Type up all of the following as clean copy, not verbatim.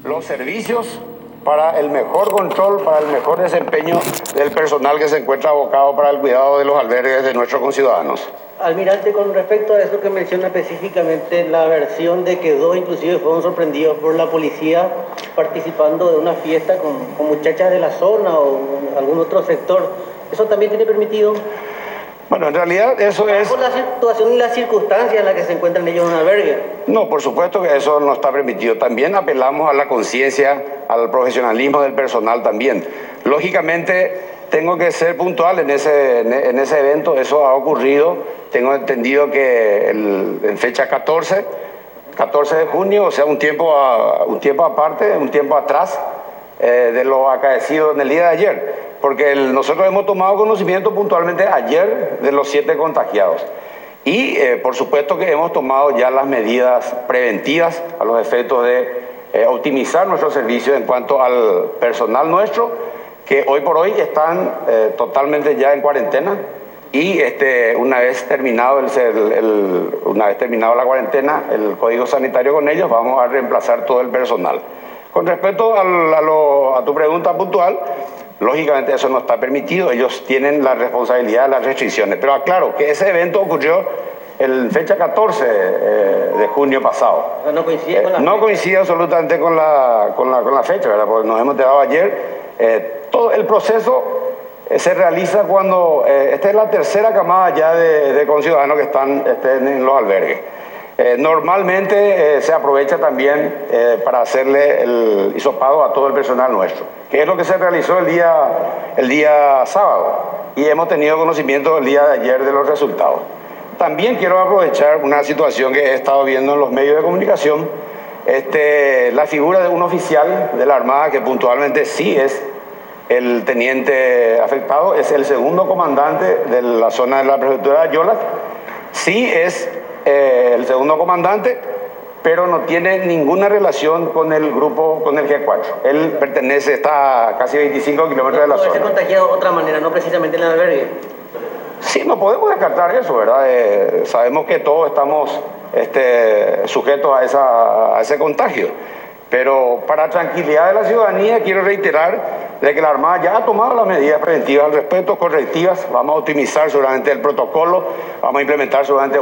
los servicios para el mejor control, para el mejor desempeño del personal que se encuentra abocado para el cuidado de los albergues de nuestros conciudadanos. Almirante, con respecto a eso que menciona específicamente, la versión de que dos inclusive fueron sorprendidos por la policía participando de una fiesta con muchachas de la zona o algún otro sector, ¿eso también tiene permitido? Bueno, en realidad eso es... ¿Por la situación y las circunstancias en las que se encuentran ellos en un albergue? No, por supuesto que eso no está permitido. También apelamos a la conciencia, al profesionalismo del personal también. Lógicamente, tengo que ser puntual en ese evento, eso ha ocurrido. Tengo entendido que en fecha 14 de junio, o sea, un tiempo aparte, un tiempo atrás de lo acaecido en el día de ayer. Porque nosotros hemos tomado conocimiento puntualmente ayer de los 7 contagiados. Y por supuesto que hemos tomado ya las medidas preventivas a los efectos de optimizar nuestro servicio en cuanto al personal nuestro, que hoy por hoy están totalmente ya en cuarentena. Y una vez terminado la cuarentena, el código sanitario con ellos, vamos a reemplazar todo el personal. Con respecto a tu pregunta puntual, lógicamente eso no está permitido, ellos tienen la responsabilidad de las restricciones. Pero aclaro que ese evento ocurrió en fecha 14 de junio pasado. No coincide con la No coincide absolutamente con la fecha, ¿verdad? Porque nos hemos enterado ayer. Todo el proceso se realiza cuando esta es la tercera camada ya de conciudadanos que están en los albergues. Normalmente se aprovecha también para hacerle el hisopado a todo el personal nuestro, que es lo que se realizó el día sábado, y hemos tenido conocimiento el día de ayer de los resultados. También quiero aprovechar una situación que he estado viendo en los medios de comunicación, la figura de un oficial de la Armada que puntualmente sí es el teniente afectado, es el segundo comandante de la zona de la prefectura de Ayala, sí es el segundo comandante, pero no tiene ninguna relación con el grupo, con el G4. Él está a casi 25 kilómetros de la zona. ¿Puede ser contagiado de otra manera, no precisamente en el albergue? Sí, no podemos descartar eso, ¿verdad? Sabemos que todos estamos sujetos a ese contagio. Pero para tranquilidad de la ciudadanía quiero reiterar de que la Armada ya ha tomado las medidas preventivas al respecto, correctivas. Vamos a optimizar seguramente el protocolo, vamos a implementar seguramente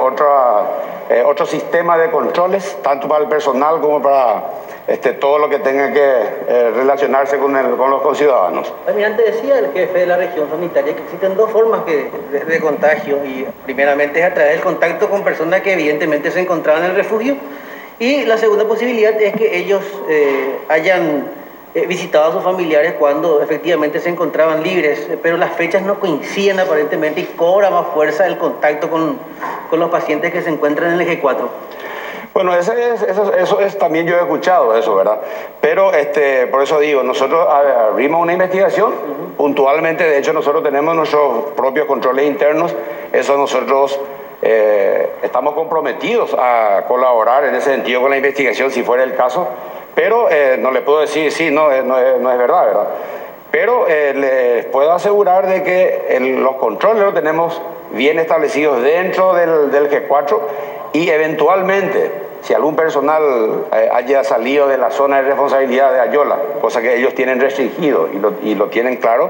otro sistema de controles, tanto para el personal como para todo lo que tenga que relacionarse con los conciudadanos. Almirante, decía el jefe de la región sanitaria que existen dos formas de contagio, y primeramente es a través del contacto con personas que evidentemente se encontraban en el refugio, y la segunda posibilidad es que ellos hayan visitado a sus familiares cuando efectivamente se encontraban libres, pero las fechas no coinciden aparentemente y cobra más fuerza el contacto con los pacientes que se encuentran en el G4. Bueno, eso es también, yo he escuchado eso, ¿verdad? Pero por eso digo, nosotros abrimos una investigación puntualmente. De hecho, nosotros tenemos nuestros propios controles internos. Eso nosotros estamos comprometidos a colaborar en ese sentido con la investigación, si fuera el caso. Pero no le puedo decir, sí, no es verdad, ¿verdad? Pero les puedo asegurar de que los controles los tenemos bien establecidos dentro del G4, y eventualmente, si algún personal haya salido de la zona de responsabilidad de Ayala, cosa que ellos tienen restringido y lo tienen claro,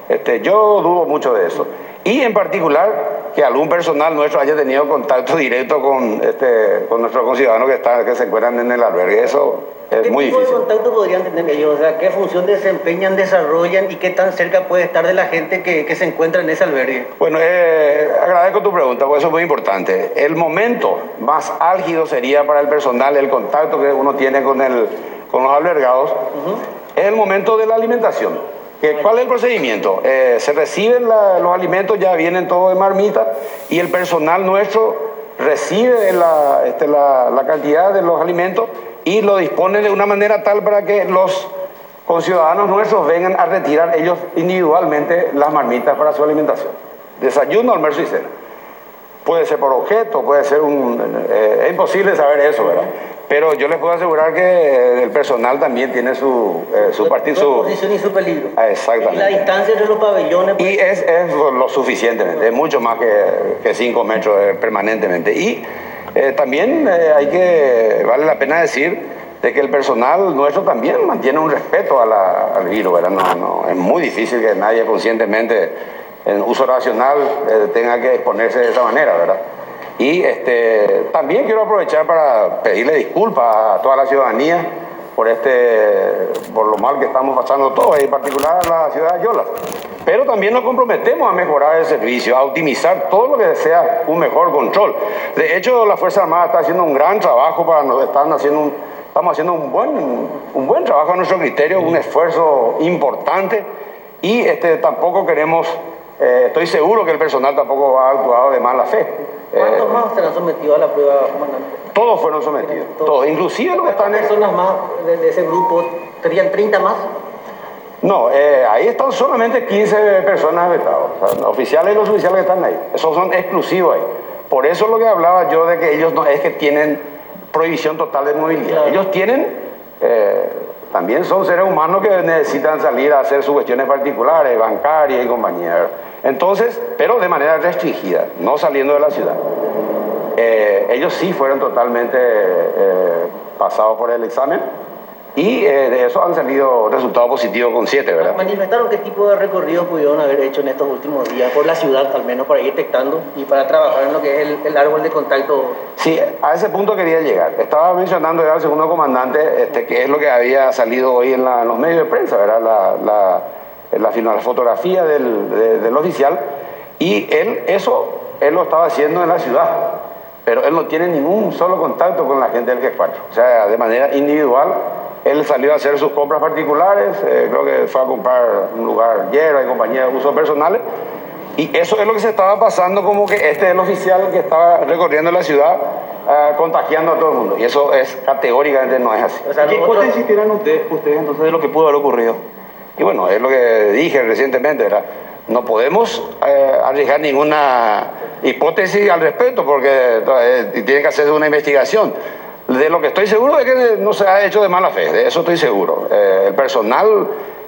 yo dudo mucho de eso. Y en particular, que algún personal nuestro haya tenido contacto directo con nuestros conciudadanos que se encuentran en el albergue. Eso es muy difícil. ¿Qué tipo de contacto podrían tener ellos? O sea, ¿qué función desempeñan, desarrollan y qué tan cerca puede estar de la gente que se encuentra en ese albergue? Bueno, agradezco tu pregunta, porque eso es muy importante. El momento más álgido sería para el personal, el contacto que uno tiene con los albergados, es el momento de la alimentación. ¿Cuál es el procedimiento? Se reciben los alimentos, ya vienen todos de marmita, y el personal nuestro recibe la cantidad de los alimentos y lo dispone de una manera tal para que los conciudadanos nuestros vengan a retirar ellos individualmente las marmitas para su alimentación. Desayuno, almuerzo y cena. Puede ser por objeto, puede ser es imposible saber eso, ¿verdad? Pero yo les puedo asegurar que el personal también tiene su posición y su peligro. Exactamente. Y la distancia entre los pabellones. Y es lo suficientemente, es mucho más que 5 metros permanentemente. Y también vale la pena decir de que el personal nuestro también mantiene un respeto al virus, ¿verdad? Es muy difícil que nadie conscientemente, en uso racional, tenga que exponerse de esa manera, ¿verdad? Y también quiero aprovechar para pedirle disculpas a toda la ciudadanía por lo mal que estamos pasando todos, en particular a la ciudad de Ayala. Pero también nos comprometemos a mejorar el servicio, a optimizar todo lo que sea un mejor control. De hecho, la Fuerza Armada está haciendo un gran trabajo, estamos haciendo un buen trabajo a nuestro criterio, un esfuerzo importante, y tampoco queremos, estoy seguro que el personal tampoco ha actuado de mala fe. ¿Cuántos más serán sometidos a la prueba, comandante? Todos fueron sometidos, todos, inclusive los que están... ¿Personas más de ese grupo? ¿Serían 30 más? No, ahí están solamente 15 personas vetadas, o sea, oficiales y los oficiales que están ahí. Esos son exclusivos ahí. Por eso lo que hablaba yo de que ellos no es que tienen prohibición total de movilidad. Claro. Ellos tienen, también son seres humanos que necesitan salir a hacer sus cuestiones particulares, bancarias y compañía. Entonces, pero de manera restringida, no saliendo de la ciudad. Ellos sí fueron totalmente pasados por el examen. Y de eso han salido resultados positivos con 7, ¿verdad? ¿Manifestaron qué tipo de recorrido pudieron haber hecho en estos últimos días por la ciudad, al menos para ir detectando y para trabajar en lo que es el árbol de contacto? Sí, a ese punto quería llegar. Estaba mencionando ya al segundo comandante que es lo que había salido hoy en los medios de prensa, ¿verdad? La fotografía del oficial, y él lo estaba haciendo en la ciudad, pero él no tiene ningún solo contacto con la gente del G4. O sea, de manera individual. Él salió a hacer sus compras particulares, creo que fue a comprar un lugar hierba y compañía de uso personales, y eso es lo que se estaba pasando, como que este es el oficial que estaba recorriendo la ciudad contagiando a todo el mundo, y eso es categóricamente no es así. O sea, ¿qué hipótesis tienen ustedes entonces de lo que pudo haber ocurrido? Y bueno, es lo que dije recientemente, ¿verdad? No podemos arriesgar ninguna hipótesis al respecto porque tiene que hacerse una investigación. De lo que estoy seguro es que no se ha hecho de mala fe, de eso estoy seguro. El personal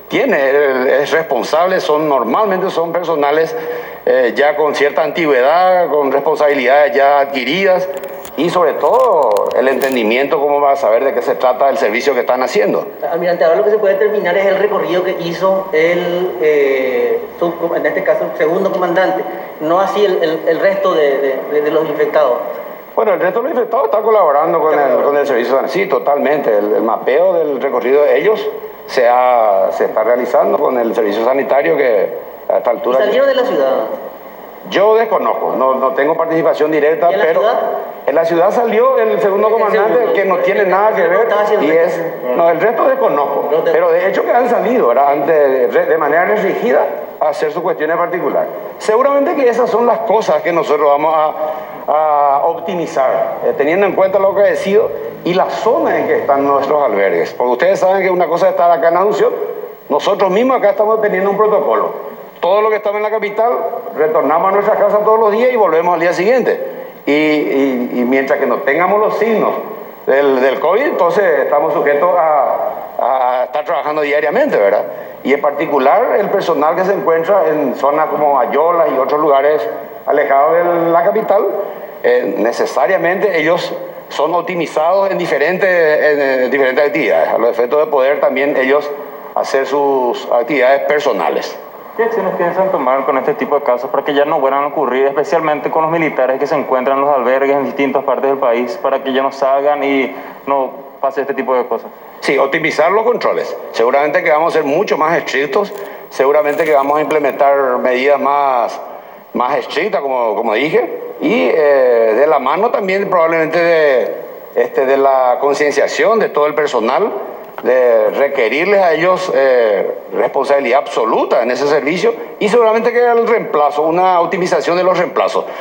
es responsable, normalmente son personales ya con cierta antigüedad, con responsabilidades ya adquiridas, y sobre todo el entendimiento, cómo va a saber de qué se trata el servicio que están haciendo. Almirante, ahora lo que se puede determinar es el recorrido que hizo en este caso el segundo comandante, no así el resto de los infectados. Bueno, el resto de los infectados está colaborando con el servicio sanitario. Sí, totalmente. El mapeo del recorrido de ellos se está realizando con el servicio sanitario, que a esta altura... ¿Y salieron de la ciudad? Yo desconozco, no tengo participación directa, ¿Y pero en la ciudad salió el segundo comandante, que no tiene nada que ver, y el resto desconozco, pero de hecho que han salido, ¿verdad? Antes, de manera restringida, a hacer sus cuestiones particulares. Seguramente que esas son las cosas que nosotros vamos a optimizar, teniendo en cuenta lo que he decidido y la zona en que están nuestros albergues, porque ustedes saben que una cosa es estar acá en Asunción, nosotros mismos acá estamos teniendo un protocolo. Todo lo que estamos en la capital, retornamos a nuestra casa todos los días y volvemos al día siguiente. Y mientras que no tengamos los signos del COVID, entonces estamos sujetos a estar trabajando diariamente, ¿verdad? Y en particular el personal que se encuentra en zonas como Ayala y otros lugares alejados de la capital, necesariamente ellos son optimizados en diferentes actividades, a los efectos de poder también ellos hacer sus actividades personales. ¿Qué acciones piensan tomar con este tipo de casos para que ya no vuelvan a ocurrir, especialmente con los militares que se encuentran en los albergues en distintas partes del país, para que ya no salgan y no pase este tipo de cosas? Sí, optimizar los controles. Seguramente que vamos a ser mucho más estrictos, seguramente que vamos a implementar medidas más estrictas, como dije, y de la mano también probablemente de la concienciación de todo el personal, de requerirles a ellos responsabilidad absoluta en ese servicio, y seguramente que el reemplazo, una optimización de los reemplazos.